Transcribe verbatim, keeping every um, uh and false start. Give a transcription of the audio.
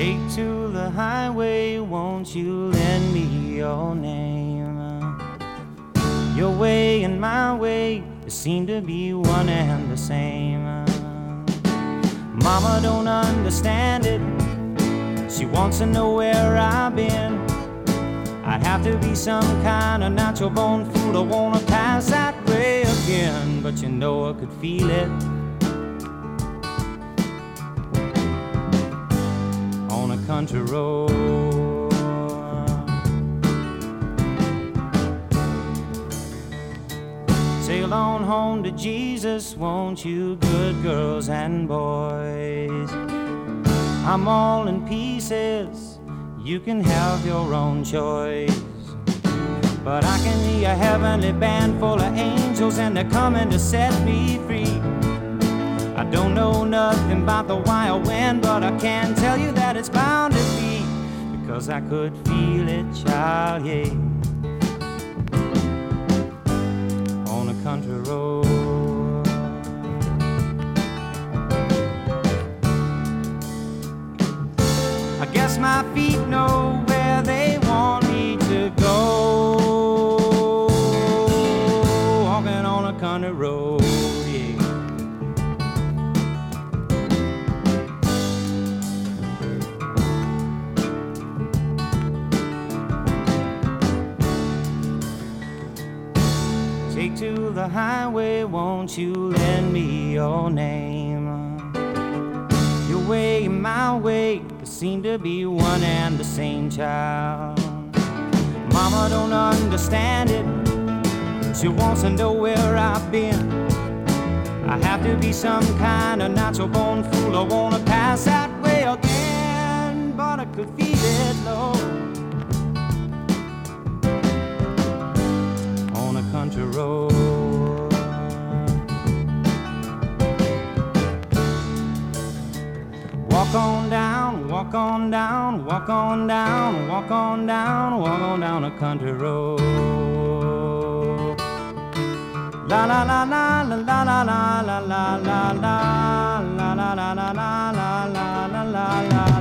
Take to the highway, won't you lend me your name? Your way and my way seem to be one and the same. Mama don't understand it. She wants to know where I've been. I'd have to be some kind of natural born fool to wanna pass that way again. But you know I could feel it on a country road. Sail on home to Jesus, won't you, good girls and boys? I'm all in pieces, you can have your own choice. But I can hear a heavenly band full of angels, and they're coming to set me free. I don't know nothing about the wild wind, but I can tell you that it's bound to be, because I could feel it, child, yeah, on a country road. I guess my feet know where they want me to go, walking on a country road, yeah. Take to the highway, won't you lend me your name? Your way, my way, seem to be one and the same, child. Mama don't understand it. She wants to know where I've been. I have to be some kind of natural born fool. I wanna pass that way again, but I could feel it low on a country road. Walk on down, walk on down, walk on down, walk on down, walk on down a country road. La la la la la la la la la la la la la la la la la la la la.